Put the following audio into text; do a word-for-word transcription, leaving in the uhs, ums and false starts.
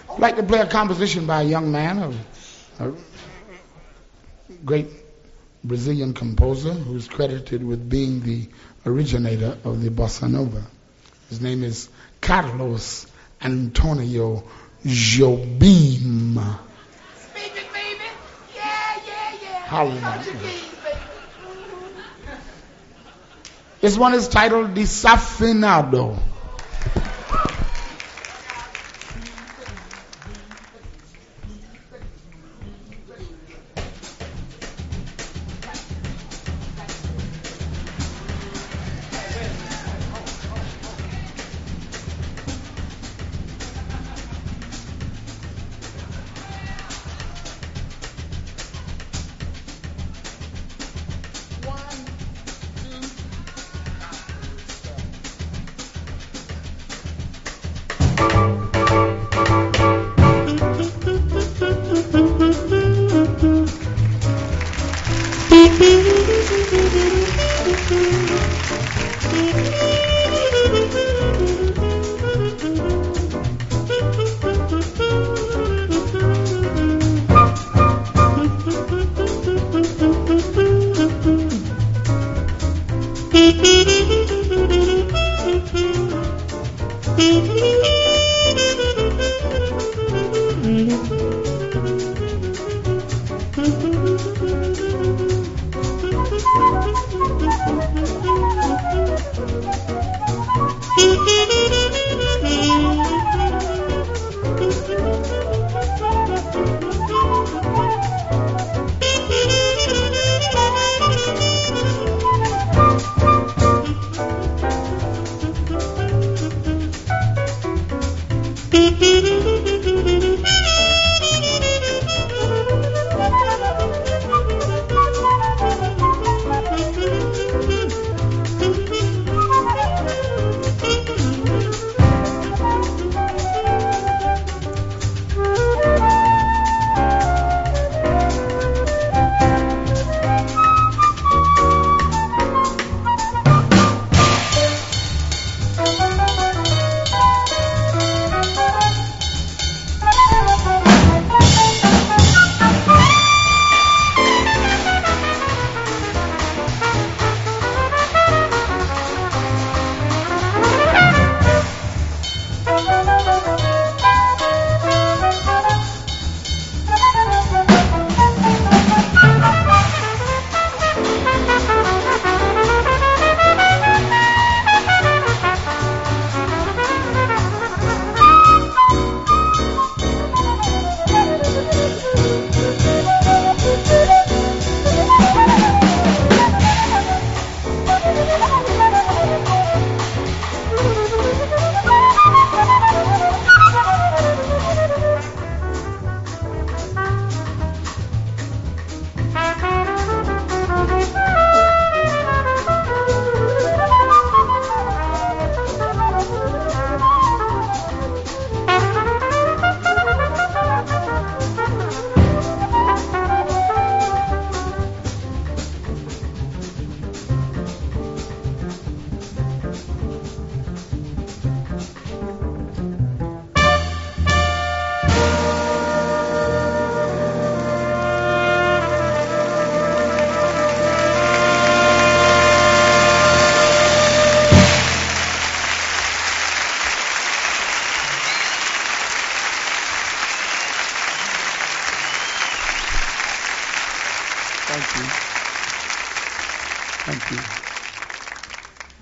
I'd like to play a composition by a young man, a, a great Brazilian composer who's credited with being the originator of the bossa nova. His name is Carlos Antonio Jobim. Speak it, baby. Yeah, yeah, yeah. Hallelujah. This one is titled Desafinado. Thank you. Thank you.